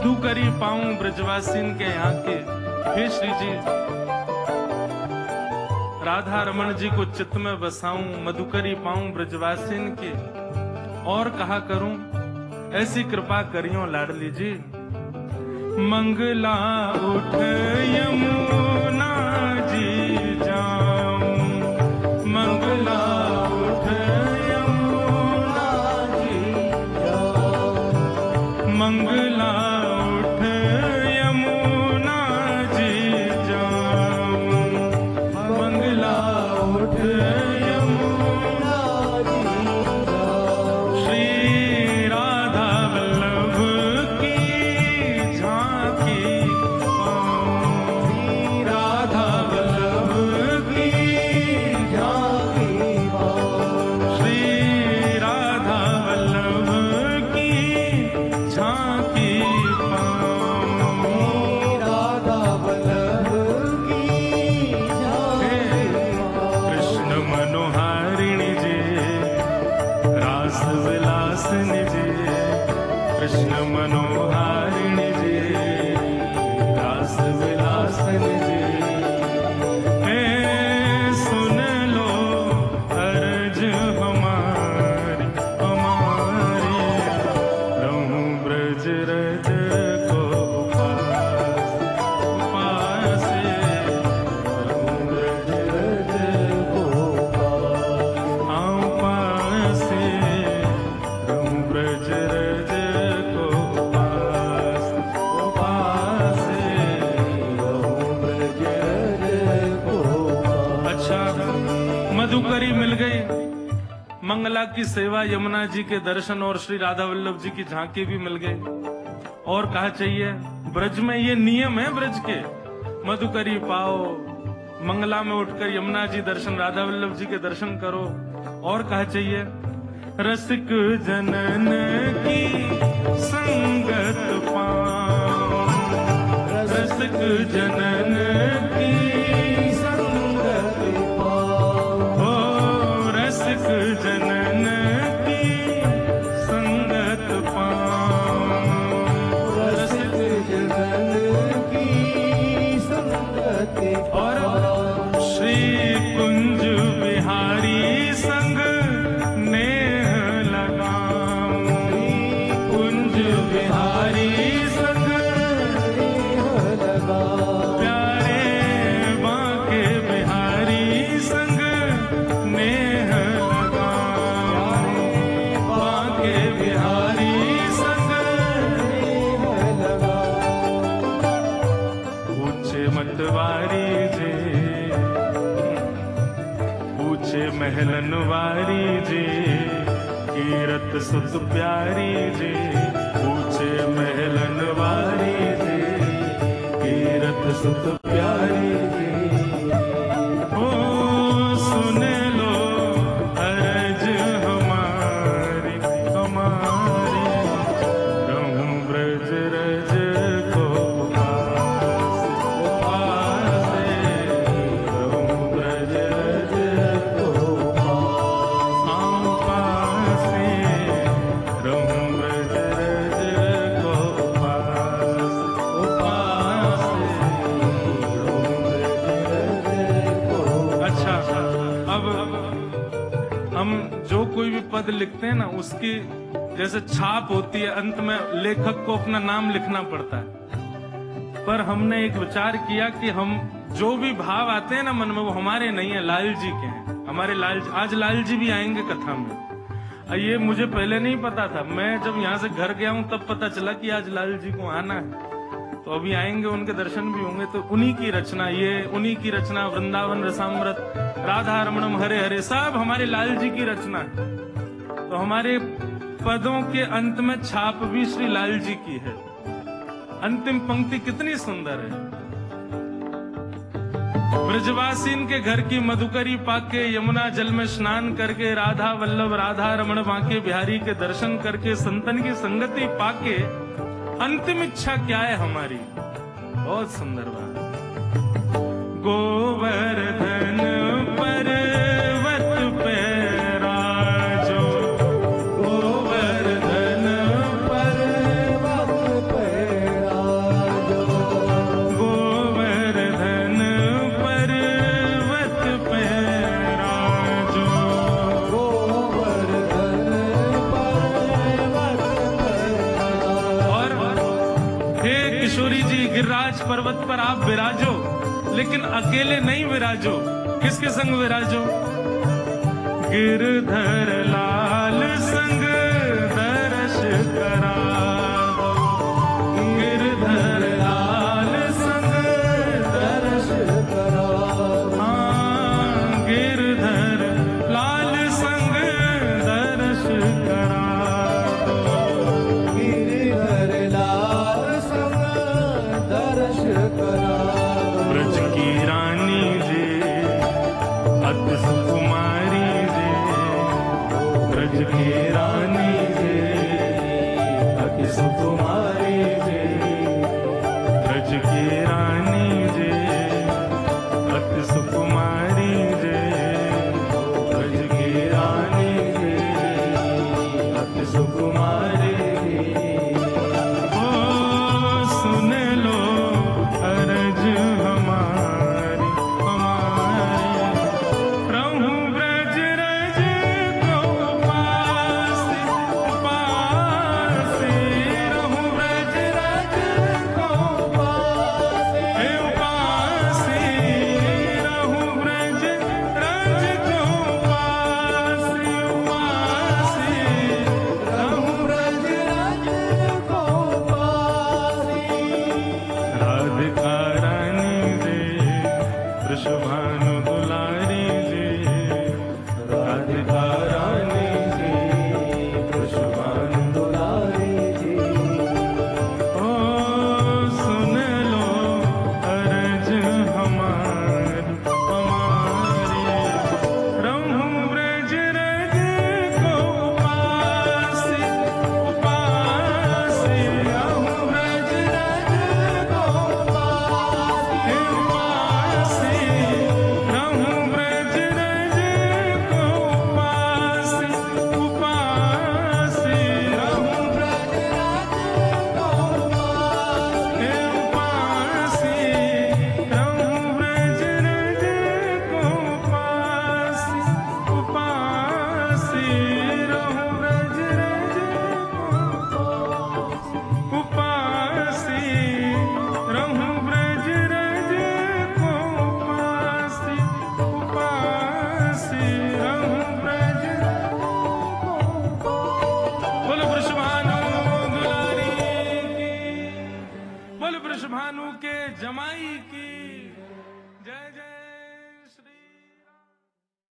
मधुकरी पाऊं ब्रजवासीन के यहाँ के। हे श्री जी, राधा रमण जी को चित्त में बसाऊं, मधुकरी पाऊं ब्रजवासीन के। और कहा करूं, ऐसी कृपा करियो लाडली जी। मंगला उठ यमुना जी जाऊं, मंगला उठ यमुना जी जाऊं, मंगला उठ यमुना जी जाऊं, मंगला उठ यमुना जी जाऊं। श्री राधा वल्लभ की झांकी पाऊं, श्री राधा वल्लभ की झांकी पाऊं, श्री राधा वल्लभ की झांकी पाऊं, राधा वल्लभ की झांकी पाऊं। कृष्ण मनोहारिणी जी, रास विलासिनी जी, कृष्ण मनोहारिणी जी, रास विलासिनी जी। हे सुन लो अर्ज हमारी, हमारी रहूं ब्रज रज को उपास, उपासे रहूं ब्रज रज को उपास, उपासे रहूं ब्रज रज को उपास, उपासे रहूं ब्रज रज को उपास। अच्छा, मधुकरी मिल गई, मंगला की सेवा, यमुना जी के दर्शन और श्री राधा वल्लभ जी की झांकी भी मिल गई। और कहा चाहिए, ब्रज में ये नियम है ब्रज के, मधुकरी पाओ, मंगला में उठकर यमुना जी दर्शन, राधा वल्लभ जी के दर्शन करो। और कहा चाहिए, रसिक जनन की संगत पाओ, रसिक जनन की संगत पाओ, हो रसिक जनन की संगत पाओ, रसिक जनन की संगत पाओ। श्री कुंज बिहारी संग नेह लगाऊं, कुंज बिहारी संग नेह लगाऊं, प्यारे बांके बिहारी संग नेह लगाऊं, बांके बिहारी संग नेह लगाऊं। ऊंचे मतवारी जी, ऊंचे महलन वारी जी, कीरत सुत प्यारी जी, ऊंचे महलन वारी जी, कीरत सुत प्यारी जी। ओ सुन लो अर्ज हमारी, हमारी रहूं ब्रज रज को उपास, उपासे रहूं ब्रज रज को उपास, उपासे रहूं ब्रज रज को उपास, उपासे रहूं ब्रज रज को। अच्छा, अब हम जो कोई भी पद लिखते हैं ना, उसकी जैसे छाप होती है, अंत में लेखक को अपना नाम लिखना पड़ता है। पर हमने एक विचार किया कि हम जो भी भाव आते हैं ना मन में, वो हमारे नहीं है, लाल जी के हैं। हमारे लाल जी, आज लाल जी भी आएंगे कथा में। ये मुझे पहले नहीं पता था, मैं जब यहाँ से घर गया हूँ तब पता चला कि आज लाल जी को आना है। तो अभी आएंगे, उनके दर्शन भी होंगे। तो उन्हीं की रचना, ये उन्हीं की रचना, वृंदावन रसामृत, राधा रमणम हरे हरे, सब हमारे लाल जी की रचना है। तो हमारे पदों के अंत में छाप भी श्री लाल जी की है। अंतिम पंक्ति कितनी सुंदर है। ब्रजवासीन के घर की मधुकरी पाके, यमुना जल में स्नान करके, राधा वल्लभ राधा रमण बांके बिहारी के दर्शन करके, संतन की संगति पाके, अंतिम इच्छा क्या है हमारी? बहुत सुंदर बात। गोवर्धन पर्वत पे राजो, गोवर्धन पर्वत पे किशोरी जी, गिरिराज पर्वत पर आप विराजो, लेकिन अकेले नहीं विराजो। किसके संग विराजो? गिरधर लाल संग दर्श करा दो, गिरधर लाल संग दर्श करा दो। हाँ, गिरधर लाल संग दर्श करा दो, गिरधर लाल संग दर्श करा दो। ब्रज की रानी जी अति सुकुमारी जी, ब्रज की रानी जी अति सुकुमारी जी, ब्रज की रानी जी अति सुकुमारी जी, ब्रज की रानी जी अति सुकुमारी जी। ओ सुन लो अर्ज हमारी हमारी, रहूं ब्रज रज को पासी पासी, रहूं ब्रज रज को पासी पासी, रहूं ब्रज रज को पासी पासी, रहूं ब्रज रज को पासी। राधिका रानी जी वृषभानु दुलारी जी, राधिका रानी जी वृषभानु दुलारी जी। ओ सुन लो अर्ज हमारी हमारी, रहूं ब्रज रज को पासी पासी, रहूं ब्रज रज को पासी पासी, रहूं ब्रज रज को पासी पासी, रहूं ब्रज रज को पासी पासी, रहूं ब्रज रज को पासी पासी, रहूं ब्रज रज को पासी, रहूं ब्रज रज को पासी पासी, रहूं ब्रज को। बोलो वृषभानु दुलारी की, बोलो वृषभानु के जमाई की।